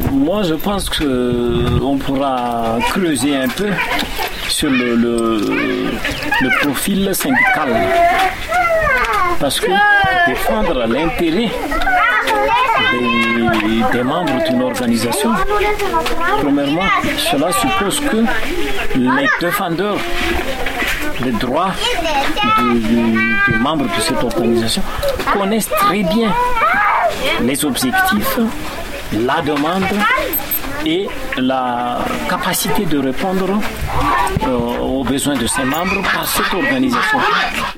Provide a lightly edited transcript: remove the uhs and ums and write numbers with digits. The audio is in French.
Moi, je pense qu'on pourra creuser un peu sur le profil syndical. Parce que défendre l'intérêt des membres d'une organisation, premièrement, cela suppose que les défendeurs des droits des membres de cette organisation connaissent très bien les objectifs, la demande et la capacité de répondre aux besoins de ces membres par cette organisation.